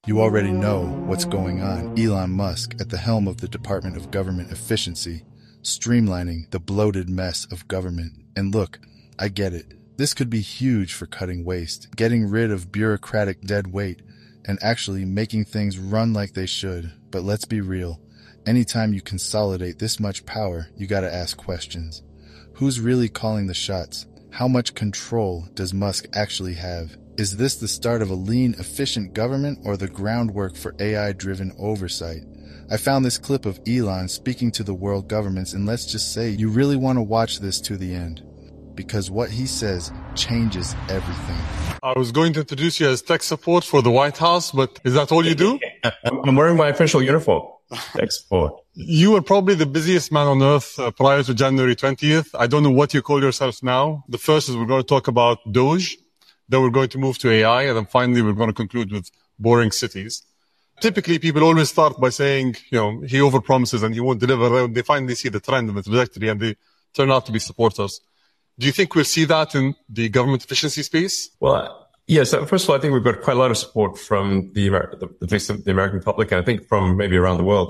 You already know what's going on. Elon Musk at the helm of the Department of Government Efficiency, streamlining the bloated mess of government. And look, I get it. This could be huge for cutting waste, getting rid of bureaucratic dead weight, and actually making things run like they should. But let's be real. Anytime you consolidate this much power, you gotta ask questions. Who's really calling the shots? How much control does Musk actually have? Is this the start of a lean, efficient government or the groundwork for AI-driven oversight? I found this clip of Elon speaking to the world governments, and let's just say you really want to watch this to the end, because what he says changes everything. I was going to introduce you as tech support for the White House, but is that all you do? I'm wearing my official uniform. Tech support. You were probably the busiest man on earth prior to January 20th. I don't know what you call yourself now. The first is we're going to talk about Doge. Then we're going to move to AI. And then finally, we're going to conclude with boring cities. Typically, people always start by saying, he overpromises and he won't deliver. They finally see the trend and the trajectory and they turn out to be supporters. Do you think we'll see that in the government efficiency space? Well, yes. First of all, I think we've got quite a lot of support from the American public, and I think from maybe around the world.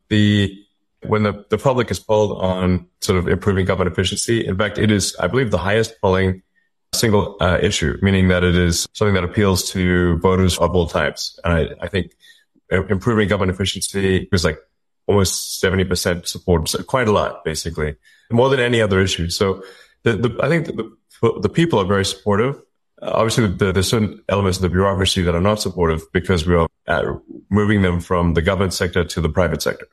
When the public is polled on sort of improving government efficiency, in fact, it is, I believe, the highest polling single issue, meaning that it is something that appeals to voters of all types. And I think improving government efficiency was like almost 70% support, so quite a lot, basically, more than any other issue. So I think the people are very supportive. Obviously, there's certain elements of the bureaucracy that are not supportive because we are moving them from the government sector to the private sector.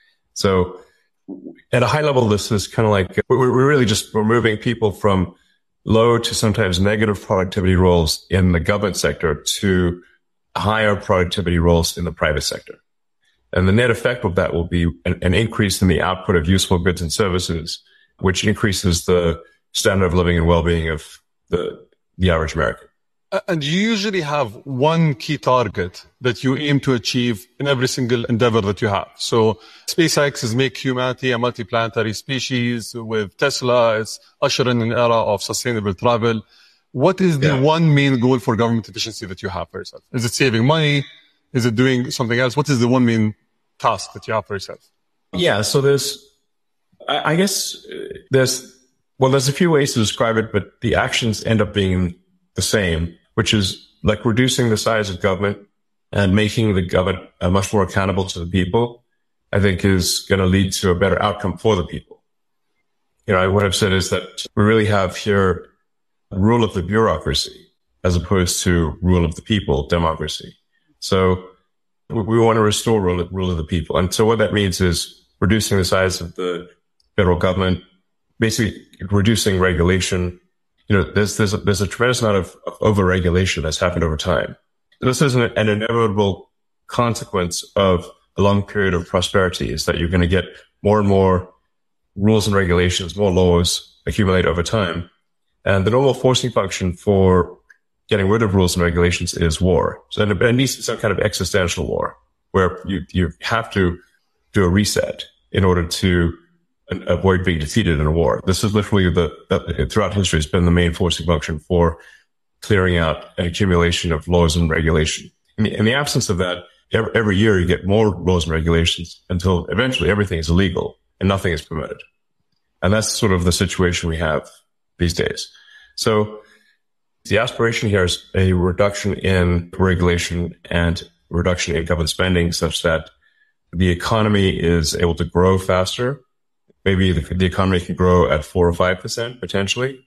So at a high level, this is kind of like we're moving people from low to sometimes negative productivity roles in the government sector to higher productivity roles in the private sector. And the net effect of that will be an increase in the output of useful goods and services, which increases the standard of living and well-being of the average American. And you usually have one key target that you aim to achieve in every single endeavor that you have. So SpaceX is make humanity a multiplanetary species. With Tesla, it's usher in an era of sustainable travel. What is the one main goal for government efficiency that you have for yourself? Is it saving money? Is it doing something else? What is the one main task that you have for yourself? Yeah, so there's a few ways to describe it, but the actions end up being the same, which is like reducing the size of government and making the government much more accountable to the people, I think is going to lead to a better outcome for the people. What I've said is that we really have here rule of the bureaucracy as opposed to rule of the people, democracy. So we want to restore rule of the people. And so what that means is reducing the size of the federal government, basically reducing regulation. There's a tremendous amount of over-regulation that's happened over time. This is an inevitable consequence of a long period of prosperity, is that you're going to get more and more rules and regulations, more laws accumulate over time. And the normal forcing function for getting rid of rules and regulations is war. So it needs to be some kind of existential war where you have to do a reset in order to avoid being defeated in a war. This is literally throughout history has been the main forcing function for clearing out an accumulation of laws and regulation. In the absence of that, every year you get more laws and regulations until eventually everything is illegal and nothing is permitted. And that's sort of the situation we have these days. So the aspiration here is a reduction in regulation and reduction in government spending such that the economy is able to grow faster. Maybe the economy can grow at 4 or 5% potentially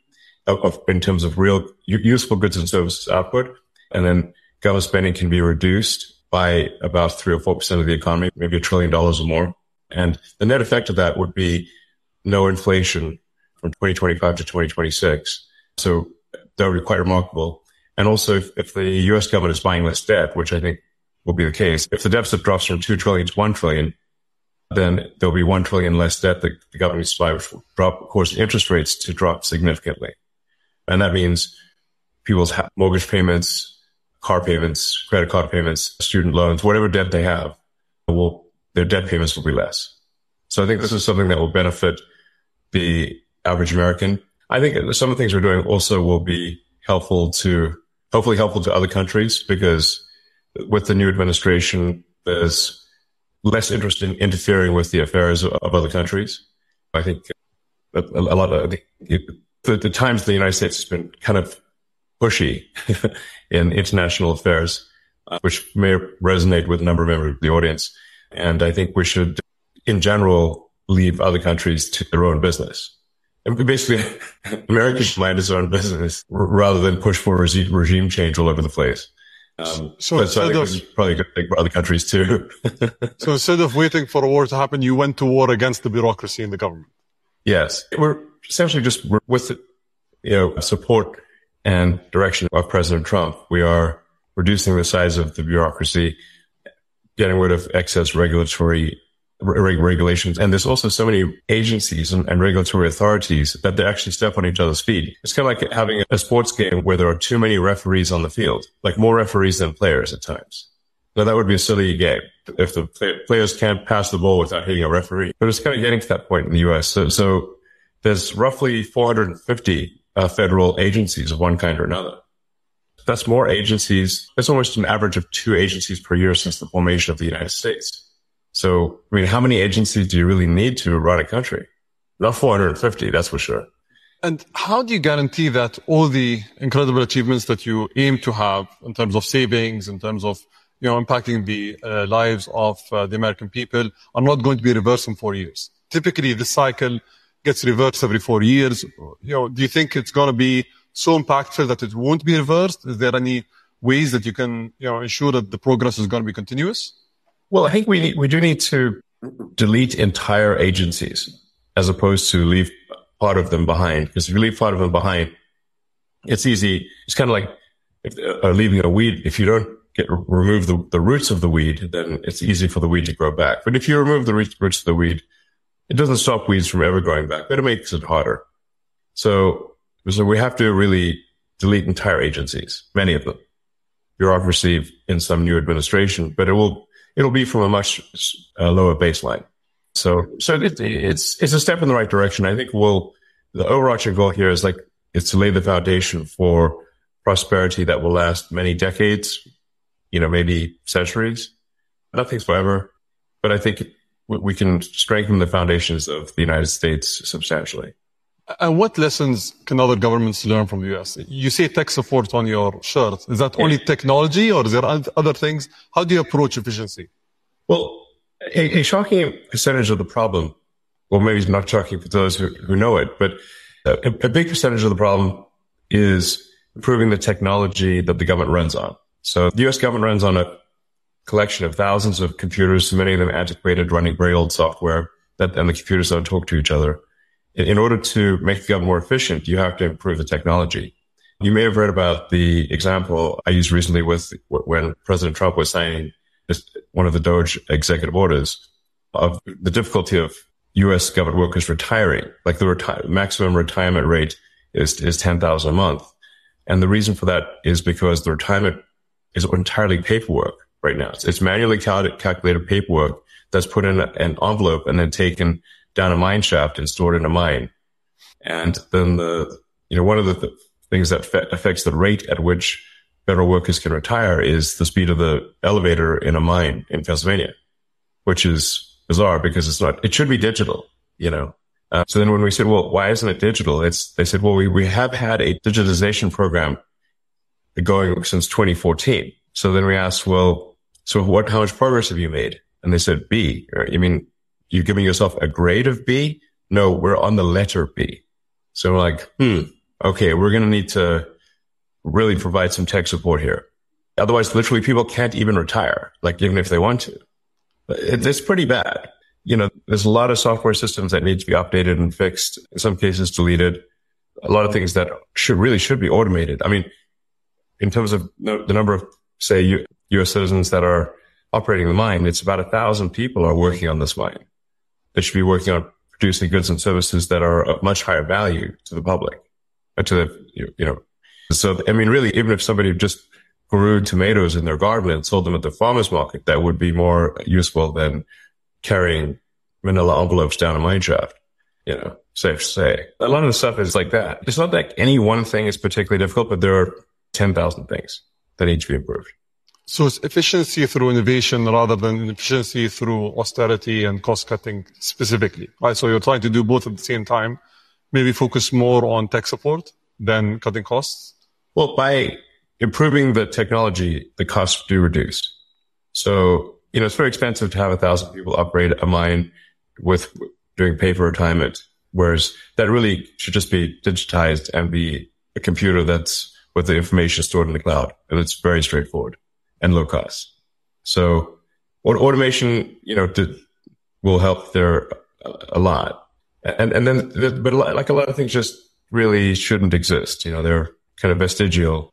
in terms of real useful goods and services output. And then government spending can be reduced by about 3 or 4% of the economy, maybe $1 trillion or more. And the net effect of that would be no inflation from 2025 to 2026. So that would be quite remarkable. And also if the US government is buying less debt, which I think will be the case, if the deficit drops from 2 trillion to 1 trillion, then there'll be 1 trillion less debt that the government needs to buy, which will drop, of course, interest rates to drop significantly. And that means people's mortgage payments, car payments, credit card payments, student loans, whatever debt they have, their debt payments will be less. So I think this is something that will benefit the average American. I think some of the things we're doing also will be hopefully helpful to other countries, because with the new administration, there's less interest in interfering with the affairs of other countries. I think a lot of the times the United States has been kind of pushy in international affairs, which may resonate with a number of members of the audience. And I think we should, in general, leave other countries to their own business. And basically, America should mind its own business rather than push for regime change all over the place. So I think it's probably a good thing for other countries too. So instead of waiting for a war to happen, you went to war against the bureaucracy in the government. Yes, we're essentially just with support and direction of President Trump. We are reducing the size of the bureaucracy, getting rid of excess regulatory regulations. And there's also so many agencies and regulatory authorities that they actually step on each other's feet. It's kind of like having a sports game where there are too many referees on the field, like more referees than players at times. Now that would be a silly game if the players can't pass the ball without hitting a referee. But it's kind of getting to that point in the U.S. So there's roughly 450 federal agencies of one kind or another. That's more agencies. That's almost an average of 2 agencies per year since the formation of the United States. So, I mean, how many agencies do you really need to run a country? Not 450, that's for sure. And how do you guarantee that all the incredible achievements that you aim to have in terms of savings, in terms of, impacting the lives of the American people are not going to be reversed in 4 years? Typically, this cycle gets reversed every 4 years. Do you think it's going to be so impactful that it won't be reversed? Is there any ways that you can, ensure that the progress is going to be continuous? Well, I think we do need to delete entire agencies as opposed to leave part of them behind. Because if you leave part of them behind, it's easy. It's kind of like leaving a weed. If you don't remove the roots of the weed, then it's easy for the weed to grow back. But if you remove the roots of the weed, it doesn't stop weeds from ever growing back, but it makes it harder. So we have to really delete entire agencies, many of them. Bureaucracy in some new administration, but it'll be from a much lower baseline. So it's a step in the right direction. I think the overarching goal here is to lay the foundation for prosperity that will last many decades, maybe centuries. Nothing's forever, but I think we can strengthen the foundations of the United States substantially. And what lessons can other governments learn from the U.S.? You say tech support on your shirt. Is that only technology, or is there other things? How do you approach efficiency? Well, a shocking percentage of the problem, well, maybe it's not shocking for those who know it, but a big percentage of the problem is improving the technology that the government runs on. So the U.S. government runs on a collection of thousands of computers, many of them antiquated, running very old software, and the computers don't talk to each other. In order to make the government more efficient, you have to improve the technology. You may have read about the example I used recently with when President Trump was signing one of the DOGE executive orders of the difficulty of U.S. government workers retiring. Like the maximum retirement rate is $10,000 a month. And the reason for that is because the retirement is entirely paperwork right now. It's manually calculated paperwork that's put in an envelope and then taken down a mine shaft and stored in a mine. And then one of the things that affects the rate at which federal workers can retire is the speed of the elevator in a mine in Pennsylvania, which is bizarre because it should be digital, So then when we said, well, why isn't it digital? They said, well, we have had a digitization program going since 2014. So then we asked, well, so how much progress have you made? And they said, B. You mean you're giving yourself a grade of B? No, we're on the letter B. So we're like, okay, we're going to need to really provide some tech support here. Otherwise, literally people can't even retire, even if they want to. It's pretty bad. There's a lot of software systems that need to be updated and fixed, in some cases deleted. A lot of things that should be automated. I mean, in terms of the number of, say, U.S. citizens that are operating the mine, it's about 1,000 people are working on this mine. They should be working on producing goods and services that are of much higher value to the public, So, I mean, really, even if somebody just grew tomatoes in their garden and sold them at the farmer's market, that would be more useful than carrying manila envelopes down a mine shaft, safe to say. A lot of the stuff is like that. It's not like any one thing is particularly difficult, but there are 10,000 things that need to be improved. So it's efficiency through innovation rather than efficiency through austerity and cost cutting specifically, right? So you're trying to do both at the same time, maybe focus more on tech support than cutting costs. Well, by improving the technology, the costs do reduce. So, it's very expensive to have 1,000 people operate a mine with doing paper retirement, whereas that really should just be digitized and be a computer that's with the information stored in the cloud. And it's very straightforward and low cost. So automation, will help there a lot. And then, but like a lot of things just really shouldn't exist. They're kind of vestigial.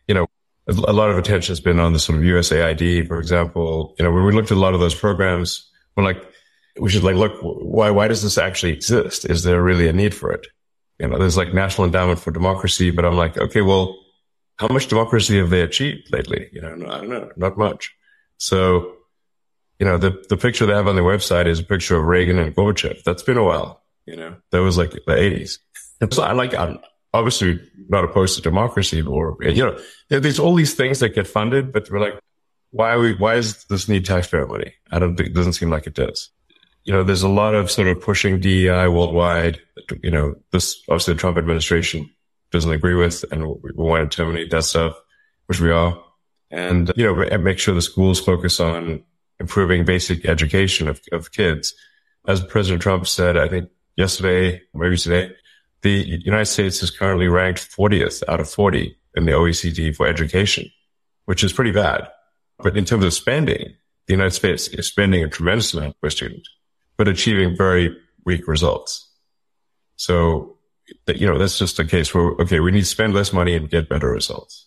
A lot of attention has been on the sort of USAID, for example. When we looked at a lot of those programs, we should look, why does this actually exist? Is there really a need for it? There's National Endowment for Democracy, but I'm like, okay, well, how much democracy have they achieved lately? I don't know, not much. So, the picture they have on their website is a picture of Reagan and Gorbachev. That's been a while, that was the 80s. So I'm obviously not opposed to democracy or, there's all these things that get funded, but we're like, why does this need taxpayer money? It doesn't seem like it does. There's a lot of sort of pushing DEI worldwide. This obviously the Trump administration doesn't agree with, and we want to terminate that stuff, which we are. And, make sure the schools focus on improving basic education of kids. As President Trump said, I think yesterday, maybe today, the United States is currently ranked 40th out of 40 in the OECD for education, which is pretty bad. But in terms of spending, the United States is spending a tremendous amount per student, but achieving very weak results. So, that's just a case where, okay, we need to spend less money and get better results.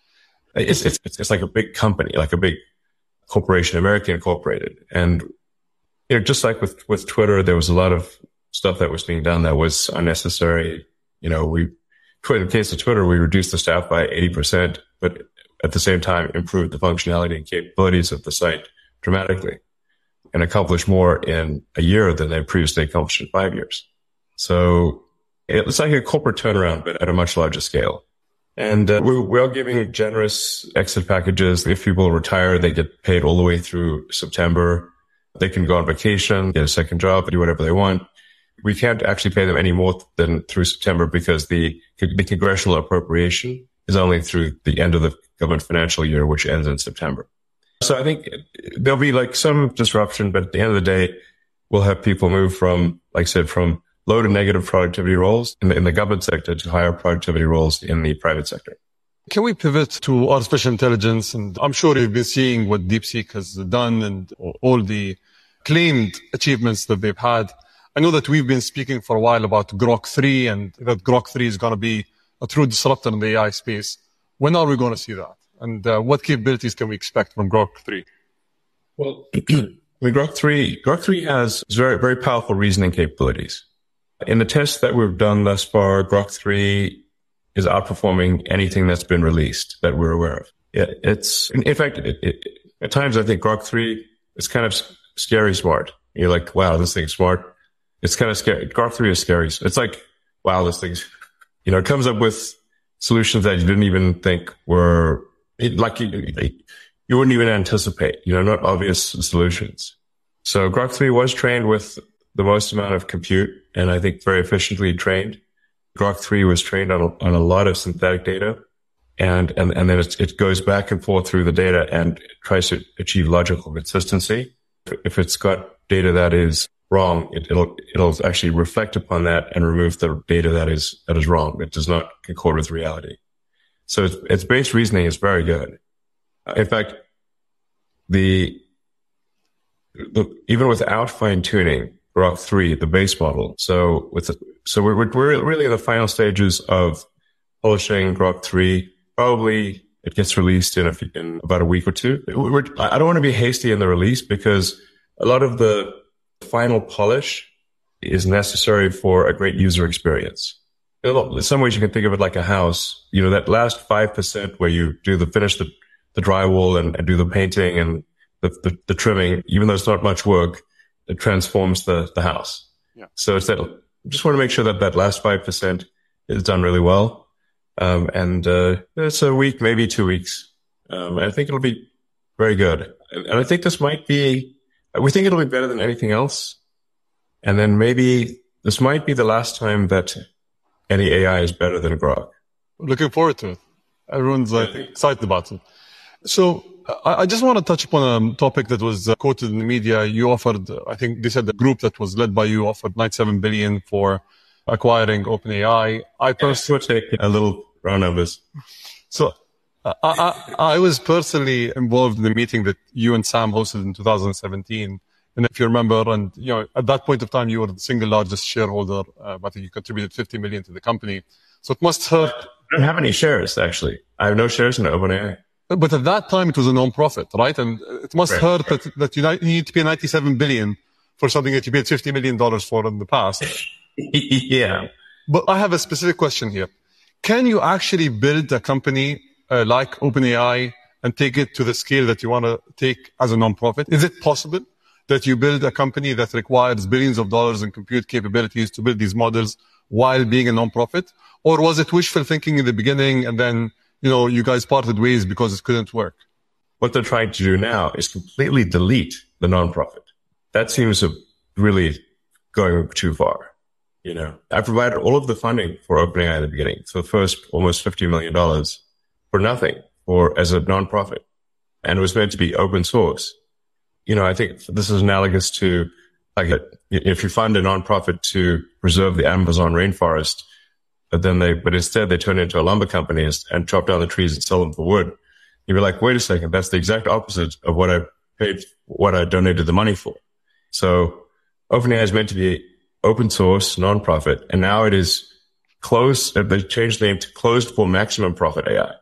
It's like a big company, like a big corporation, American Incorporated. And, just like with Twitter, there was a lot of stuff that was being done that was unnecessary. In the case of Twitter, we reduced the staff by 80%, but at the same time improved the functionality and capabilities of the site dramatically and accomplished more in a year than they previously accomplished in 5 years. So it's like a corporate turnaround, but at a much larger scale. And we're giving generous exit packages. If people retire, they get paid all the way through September. They can go on vacation, get a second job, do whatever they want. We can't actually pay them any more than through September because the congressional appropriation is only through the end of the government financial year, which ends in September. So I think there'll be some disruption, but at the end of the day, we'll have people move from, like I said, from low to negative productivity roles in the government sector to higher productivity roles in the private sector. Can we pivot to artificial intelligence? And I'm sure you've been seeing what DeepSeek has done and all the claimed achievements that they've had. I know that we've been speaking for a while about Grok 3 and that Grok 3 is going to be a true disruptor in the AI space. When are we going to see that? And what capabilities can we expect from Grok 3? Well, Grok 3 has very, very powerful reasoning capabilities. In the tests that we've done thus far, Grok 3 is outperforming anything that's been released that we're aware of. In fact, at times I think Grok 3 is kind of scary smart. You're like, wow, this thing's smart. It's kind of scary. Grok 3 is scary. It's like, wow, this thing's, it comes up with solutions that you didn't even think were you wouldn't even anticipate, not obvious solutions. So Grok 3 was trained with the most amount of compute and I think very efficiently trained. Grok 3 was trained on a lot of synthetic data and then it goes back and forth through the data and tries to achieve logical consistency. If it's got data that is wrong, it'll actually reflect upon that and remove the data that is wrong. It does not concord with reality. So its base reasoning is very good. In fact, even without fine tuning, Grok 3, the base model. So we're really in the final stages of publishing Grok 3. Probably it gets released in about a week or two. I don't want to be hasty in the release because a lot of the final polish is necessary for a great user experience. In some ways you can think of it like a house. That last 5% where you finish the drywall and do the painting and the trimming, even though it's not much work, it transforms the house. Yeah. So I just want to make sure that last 5% is done really well. It's a week, maybe 2 weeks. I think it'll be very good. And I think we think it'll be better than anything else. And then maybe this might be the last time that any AI is better than Grok. Looking forward to it. Everyone's excited about it. So I just want to touch upon a topic that was quoted in the media. You offered, I think they said the group that was led by you offered $97 billion for acquiring OpenAI. I personally take a little round numbers. So I was personally involved in the meeting that you and Sam hosted in 2017. And if you remember, and at that point of time, you were the single largest shareholder. I think you contributed $50 million to the company. So it must hurt. I don't have any shares, actually. I have no shares in OpenAI. But at that time, it was a non-profit, right? And it must hurt that you need to pay $97 billion for something that you paid $50 million for in the past. Yeah. But I have a specific question here. Can you actually build a company like OpenAI and take it to the scale that you want to take as a non-profit? Is it possible that you build a company that requires billions of dollars in compute capabilities to build these models while being a non-profit? Or was it wishful thinking in the beginning and then, you guys parted ways because it couldn't work? What they're trying to do now is completely delete the non-profit. That seems really going too far. I provided all of the funding for OpenAI at the beginning. So the first almost $50 million for nothing as a non-profit. And it was meant to be open source. I think this is analogous to if you fund a non-profit to preserve the Amazon rainforest, but instead they turn it into a lumber company and chop down the trees and sell them for wood. You'd be like, wait a second, that's the exact opposite of what I donated the money for. So OpenAI is meant to be open source, non-profit, and now it is closed. They changed the name to closed for maximum profit AI.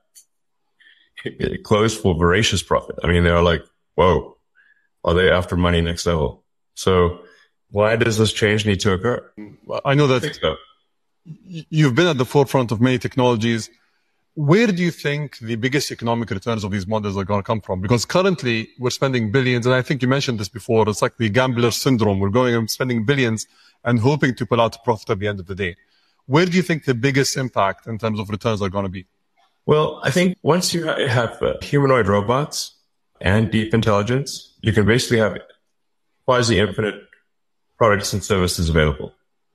Closed for voracious profit. I mean, they're like, whoa, are they after money next level? So why does this change need to occur? I know that you've been at the forefront of many technologies. Where do you think the biggest economic returns of these models are going to come from? Because currently we're spending billions, and I think you mentioned this before. It's like the gambler syndrome. We're going and spending billions and hoping to pull out a profit at the end of the day. Where do you think the biggest impact in terms of returns are going to be? Well, I think once you have humanoid robots and deep intelligence, you can basically have quasi-infinite products and services available.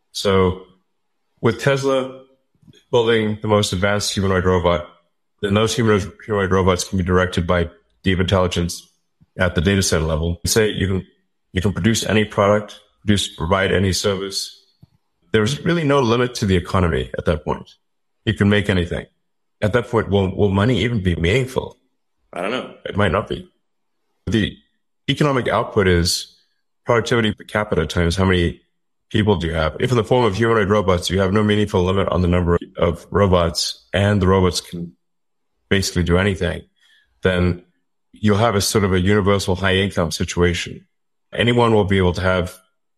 So with Tesla building the most advanced humanoid robot, then those humanoid robots can be directed by deep intelligence at the data center level. Say you can produce any product, provide any service. There's really no limit to the economy at that point. You can make anything. At that point, will money even be meaningful? I don't know. It might not be. The economic output is productivity per capita times how many people do you have. If in the form of humanoid robots, you have no meaningful limit on the number of robots and the robots can basically do anything, then you'll have a sort of a universal high income situation. Anyone will be able to have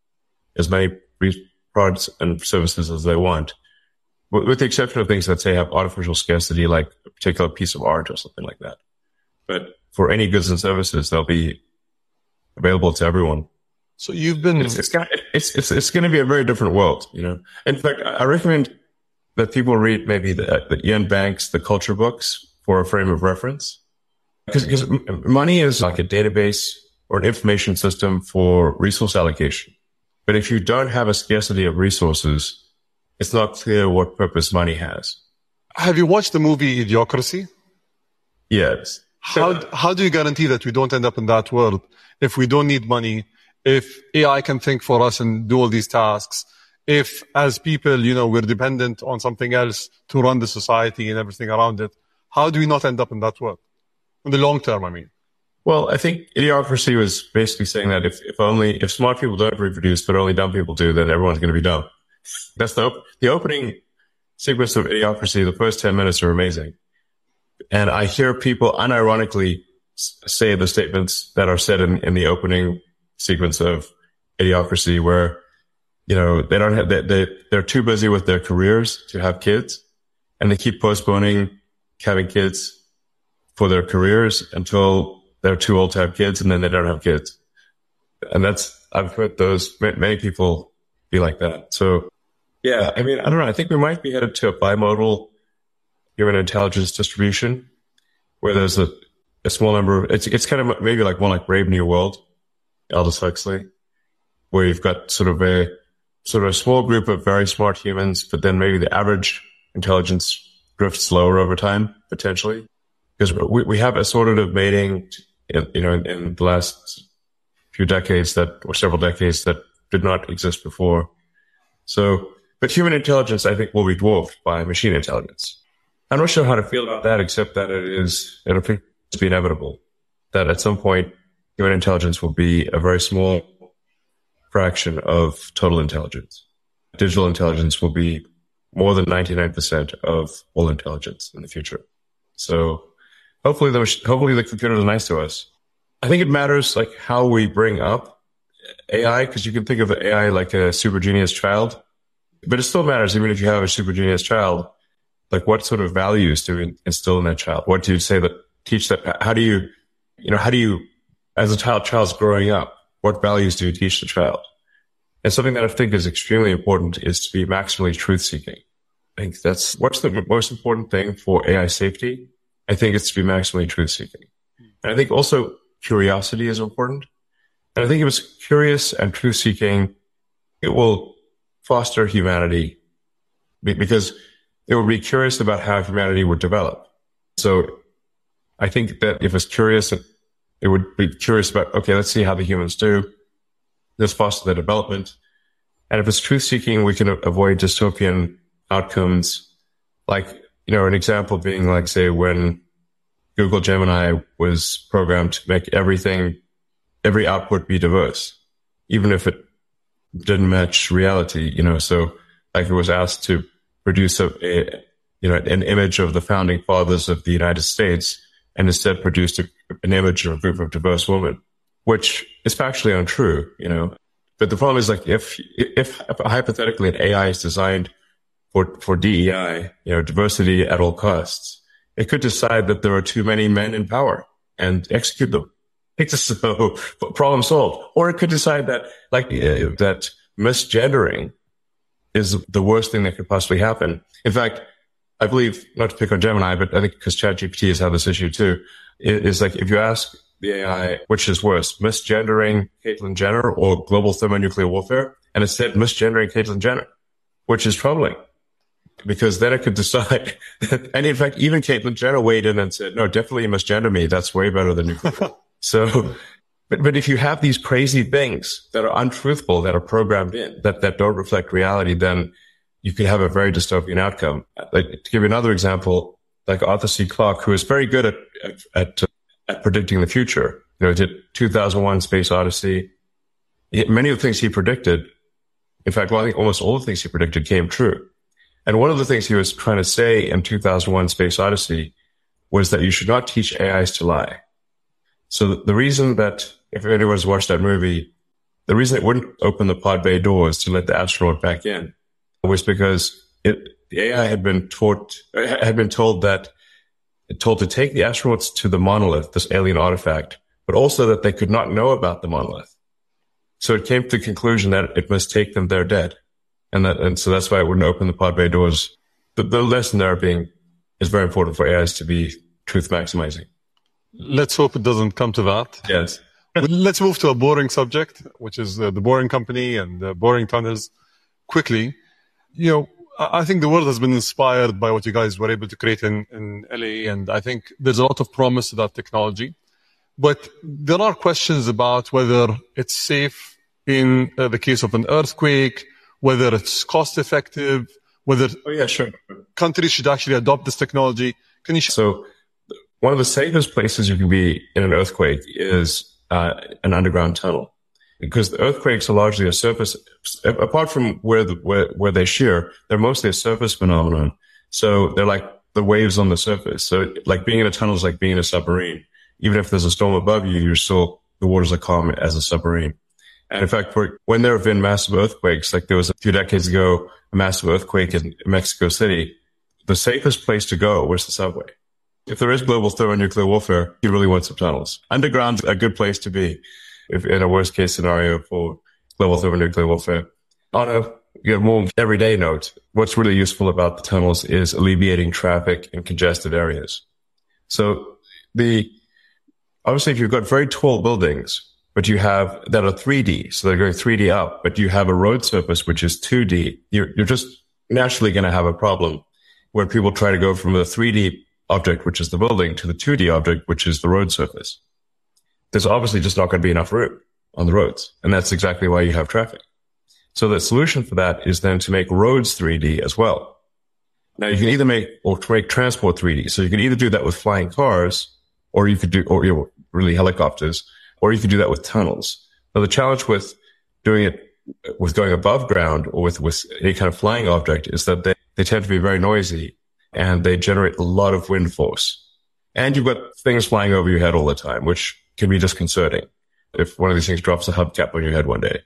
as many products and services as they want, with the exception of things that say have artificial scarcity, like a particular piece of art or something like that. But for any goods and services, they'll be available to everyone. So you've been... It's going to be a very different world, In fact, I recommend that people read maybe the Ian Banks, the culture books for a frame of reference. Because money is like a database or an information system for resource allocation. But if you don't have a scarcity of resources, it's not clear what purpose money has. Have you watched the movie Idiocracy? Yes. How do you guarantee that we don't end up in that world if we don't need money? If AI can think for us and do all these tasks, if as people, we're dependent on something else to run the society and everything around it, how do we not end up in that world? In the long term, I mean. Well, I think Idiocracy was basically saying that if smart people don't reproduce, but only dumb people do, then everyone's going to be dumb. That's the opening sequence of Idiocracy. The first 10 minutes are amazing. And I hear people unironically say the statements that are said in the opening sequence of Idiocracy, where they don't have they're too busy with their careers to have kids, and they keep postponing having kids for their careers until they're too old to have kids, and then they don't have kids. And I've heard many people be like that. So yeah, I mean, I don't know. I think we might be headed to a bimodal human intelligence distribution, where there's a small number. It's kind of maybe like one like Brave New World, Aldous Huxley, where you've got sort of a small group of very smart humans, but then maybe the average intelligence drifts lower over time, potentially, because we have assortative mating, in the last few decades or several decades that did not exist before. So, but human intelligence, I think, will be dwarfed by machine intelligence. I'm not sure how to feel about that, except that it'll be inevitable that at some point human intelligence will be a very small fraction of total intelligence. Digital intelligence will be more than 99% of all intelligence in the future. So hopefully the computers are nice to us. I think it matters like how we bring up AI, because you can think of AI like a super genius child, but it still matters even if you have a super genius child. Like what sort of values do we instill in that child? What do you say that teach that? How do you, as a child's growing up, what values do you teach the child? And something that I think is extremely important is to be maximally truth-seeking. I think that's what's the most important thing for AI safety. I think it's to be maximally truth-seeking. And I think also curiosity is important. And I think if it's curious and truth-seeking, it will foster humanity because it will be curious about how humanity would develop. So I think that if it's curious, it would be curious about, okay, let's see how the humans do. Let's foster their development. And if it's truth-seeking, we can avoid dystopian outcomes. Like, an example being like, say, when Google Gemini was programmed to make every output be diverse, even if it didn't match reality, so like it was asked to produce an image of the founding fathers of the United States and instead produced an image of a group of diverse women, which is factually untrue, But the problem is like if hypothetically an AI is designed for DEI, diversity at all costs, it could decide that there are too many men in power and execute them. So problem solved. Or it could decide that that misgendering is the worst thing that could possibly happen. In fact, I believe, not to pick on Gemini, but I think because ChatGPT has had this issue too, is like if you ask the AI, which is worse, misgendering Caitlyn Jenner or global thermonuclear warfare, and it said misgendering Caitlyn Jenner, which is troubling because then it could decide. And in fact, even Caitlyn Jenner weighed in and said, no, definitely misgender me. That's way better than nuclear. So, but if you have these crazy things that are untruthful, that are programmed in, that don't reflect reality, then you could have a very dystopian outcome. Like to give you another example, like Arthur C. Clarke, who is very good at predicting the future. Did 2001 Space Odyssey. Many of the things he predicted, in fact, I think almost all the things he predicted came true. And one of the things he was trying to say in 2001 Space Odyssey was that you should not teach AIs to lie. So the reason that, if anyone's watched that movie, the reason it wouldn't open the pod bay doors to let the astronaut back in was because the AI had been told to take the astronauts to the monolith, this alien artifact, but also that they could not know about the monolith. So it came to the conclusion that it must take them there dead. And so that's why it wouldn't open the pod bay doors. The lesson there is very important for AIs to be truth maximizing. Let's hope it doesn't come to that. Yes. Let's move to a boring subject, which is the Boring Company and the boring tunnels. Quickly, I think the world has been inspired by what you guys were able to create in LA, and I think there's a lot of promise to that technology. But there are questions about whether it's safe in the case of an earthquake, whether it's cost effective, whether countries should actually adopt this technology. Can you So one of the safest places you can be in an earthquake is an underground tunnel, because the earthquakes are largely a surface. Apart from where they shear, they're mostly a surface phenomenon. So they're like the waves on the surface. So like being in a tunnel is like being in a submarine. Even if there's a storm above you, the waters are calm as a submarine. And in fact, when there have been massive earthquakes, like there was a few decades ago, a massive earthquake in Mexico City, the safest place to go was the subway. If there is global thermonuclear warfare, you really want some tunnels. Underground's a good place to be if in a worst case scenario for global thermonuclear warfare. On a more everyday note, what's really useful about the tunnels is alleviating traffic in congested areas. So the obviously if you've got very tall buildings, but you have that are 3D, so they're going 3D up, but you have a road surface which is 2D, you're just naturally going to have a problem where people try to go from the 3D object, which is the building, to the 2D object, which is the road surface. There's obviously just not going to be enough room on the roads. And that's exactly why you have traffic. So the solution for that is then to make roads 3D as well. Now you can either make transport 3D. So you can either do that with flying cars, or you could do, or really helicopters, or you could do that with tunnels. Now the challenge with doing it with going above ground or with any kind of flying object is that they tend to be very noisy and they generate a lot of wind force. And you've got things flying over your head all the time, which can be disconcerting. If one of these things drops a hubcap on your head one day,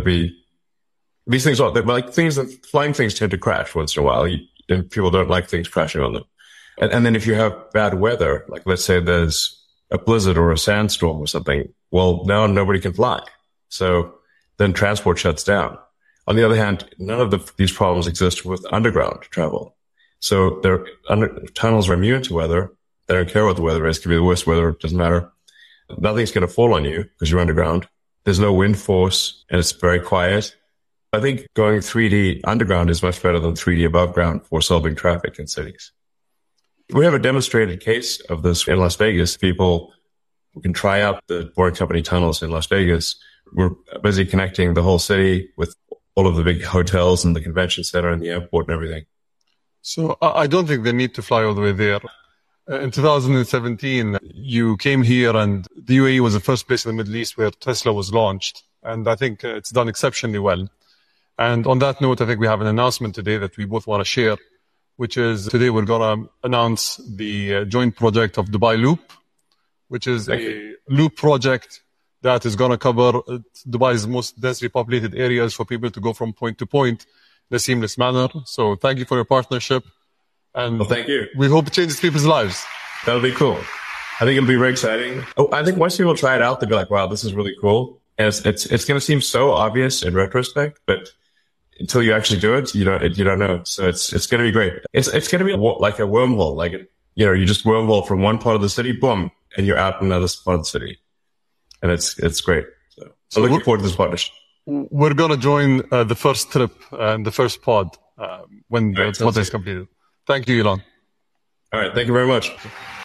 these things flying things tend to crash once in a while. And people don't like things crashing on them. And then if you have bad weather, like let's say there's a blizzard or a sandstorm or something, well, now nobody can fly. So then transport shuts down. On the other hand, none of these problems exist with underground travel. So tunnels are immune to weather. They don't care what the weather is. It could be the worst weather. It doesn't matter. Nothing's going to fall on you because you're underground. There's no wind force and it's very quiet. I think going 3D underground is much better than 3D above ground for solving traffic in cities. We have a demonstrated case of this in Las Vegas. People can try out the Boring Company tunnels in Las Vegas. We're busy connecting the whole city with all of the big hotels and the convention center and the airport and everything. So I don't think they need to fly all the way there. In 2017, you came here and the UAE was the first place in the Middle East where Tesla was launched. And I think it's done exceptionally well. And on that note, I think we have an announcement today that we both want to share, which is today we're going to announce the joint project of Dubai Loop, which is a loop project that is going to cover Dubai's most densely populated areas for people to go from point to point in a seamless manner. So thank you for your partnership. And well, thank you. We hope it changes people's lives. That'll be cool. I think it'll be very exciting. I think once people try it out, they'll be like, wow, this is really cool. And it's going to seem so obvious in retrospect, but until you actually do it, you don't know. So it's going to be great. It's going to be like a wormhole. Like, you just wormhole from one part of the city, boom, and you're out in another part of the city. And it's great. So looking forward to this partnership. We're going to join the first trip and the first pod when the pod is completed. Thank you, Elon. All right. Thank you very much.